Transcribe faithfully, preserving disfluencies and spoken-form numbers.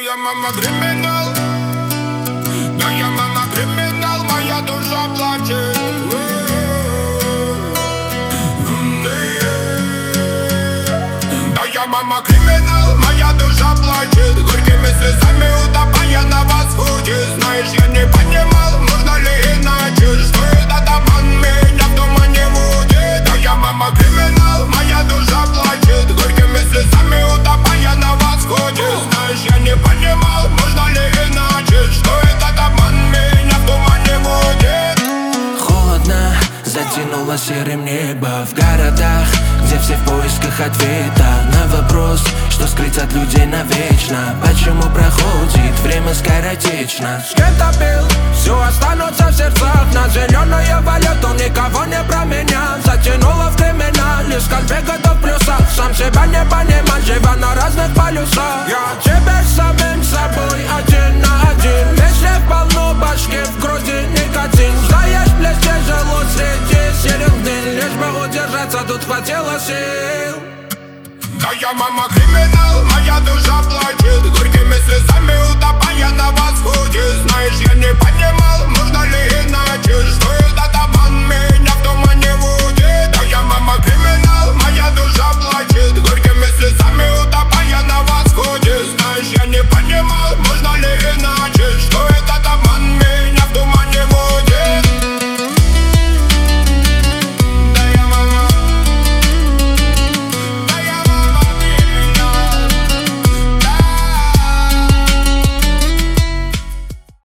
я мама криминал, да я мама криминал, моя душа плачет. Да я мама криминал, моя душа плачет, горькими слезами утопая на восходе. Знаешь, я не понимал, можно ли иначе, что этот обман меня в тумане водит. Да я мама криминал, моя душа плачет, горькими слезами утопая на восходе. Знаешь, я не понимал, можно ли иначе, что этот обман меня в тумане водит. Холодно, затянуло серым небо в городах, где все в поисках ответа на вопрос, что скрыть от людей навечно. Почему проходит время скоротечно? С кем-то пил, все останутся в сердцах. На зеленое валют, он никого не променял. Затянуло в криминале, скальпега в плюсах. Сам себя не понимал, живя на разных полюсах. Я теперь самим собой один на один. Если в полну башки, в груди никотин. Знаешь, блеск тяжело среди серых дней. Лишь бы удержаться, тут хватило сил. Да я мама криминал, моя душа плачет, горькими слезами утопая на восходе. Знаешь, я не понимал, можно ли иначе, что этот обман меня